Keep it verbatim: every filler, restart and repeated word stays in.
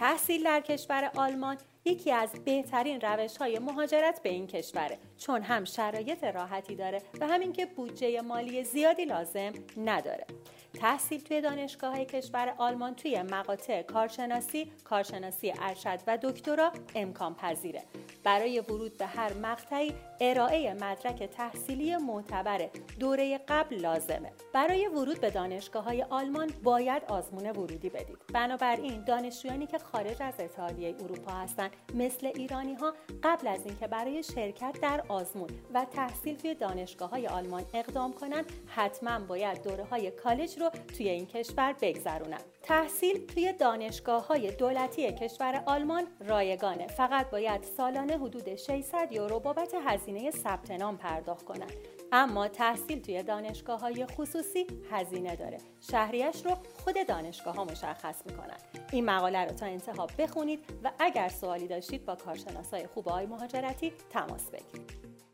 تحصیل در کشور آلمان یکی از بهترین روش‌های مهاجرت به این کشوره، چون هم شرایط راحتی داره و همین که بودجه مالی زیادی لازم نداره. تحصیل توی دانشگاه‌های کشور آلمان توی مقاطع کارشناسی، کارشناسی ارشد و دکترا امکان پذیره. برای ورود به هر مقطعی ارائه مدرک تحصیلی معتبر دوره قبل لازمه. برای ورود به دانشگاه‌های آلمان باید آزمون ورودی بدید. بنابراین دانشجویانی که خارج از اتحادیه اروپا هستن مثل ایرانی‌ها قبل از اینکه برای شرکت در آزمون و تحصیل توی دانشگاه‌های آلمان اقدام کنن، حتما باید دوره‌های کالج رو توی این کشور بگذرونن. تحصیل توی دانشگاه‌های دولتی کشور آلمان رایگانه. فقط باید سالانه حدود ششصد یورو بابت هزینه ثبت نام پرداخت کنن. اما تحصیل توی دانشگاه‌های خصوصی هزینه داره. شهریه‌اش رو خود دانشگاه‌ها مشخص می‌کنن. این مقاله رو تا انتها بخونید و اگر سوالی داشتید با کارشناسای خوب آی مهاجرتی تماس بگیرید.